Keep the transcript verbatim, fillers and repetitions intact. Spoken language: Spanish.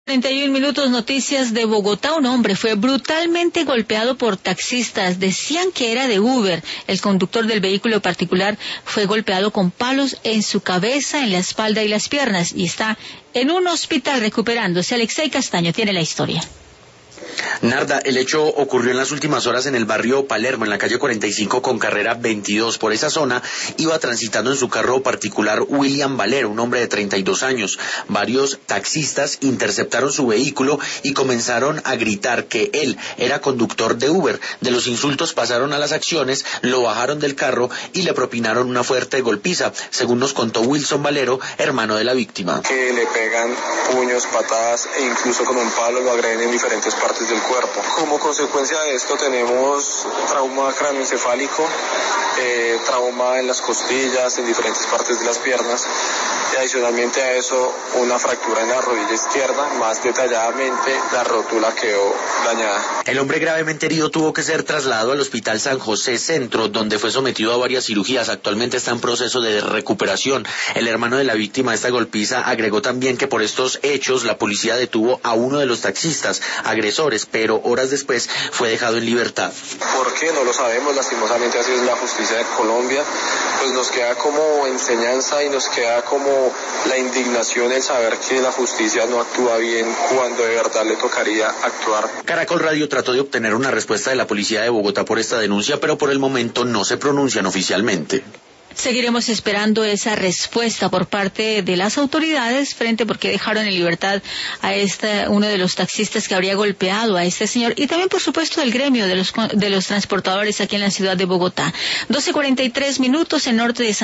treinta y un minutos, noticias de Bogotá. Un hombre fue brutalmente golpeado por taxistas. Decían que era de Uber. El conductor del vehículo particular fue golpeado con palos en su cabeza, en la espalda y las piernas, y está en un hospital recuperándose. Alexei Castaño tiene la historia. Narda, el hecho ocurrió en las últimas horas en el barrio Palermo, en la calle cuarenta y cinco con carrera veintidós. Por esa zona iba transitando en su carro particular William Valero, un hombre de treinta y dos años. Varios taxistas interceptaron su vehículo y comenzaron a gritar que él era conductor de Uber. De los insultos pasaron a las acciones, lo bajaron del carro y le propinaron una fuerte golpiza, según nos contó Wilson Valero, hermano de la víctima. Que le pegan puños, patadas e incluso con un palo lo agreden en diferentes partes del cuerpo. Como consecuencia de esto tenemos trauma craneoencefálico, eh, trauma en las costillas, en diferentes partes de las piernas, y adicionalmente a eso una fractura en la rodilla izquierda. Más detalladamente, la rótula quedó dañada. El hombre gravemente herido tuvo que ser trasladado al Hospital San José Centro, donde fue sometido a varias cirugías. Actualmente está en proceso de recuperación. El hermano de la víctima de esta golpiza agregó también que por estos hechos la policía detuvo a uno de los taxistas agresores, pero horas después fue dejado en libertad. ¿Por qué? No lo sabemos, lastimosamente así es la justicia de Colombia. Pues nos queda como enseñanza y nos queda como la indignación el saber que la justicia no actúa bien cuando de verdad le tocaría actuar. Caracol Radio trató de obtener una respuesta de la policía de Bogotá por esta denuncia, pero por el momento no se pronuncian oficialmente. Seguiremos esperando esa respuesta por parte de las autoridades frente porque dejaron en libertad a este uno de los taxistas que habría golpeado a este señor, y también por supuesto el gremio de los de los transportadores aquí en la ciudad de Bogotá. doce cuarenta y tres minutos en norte de San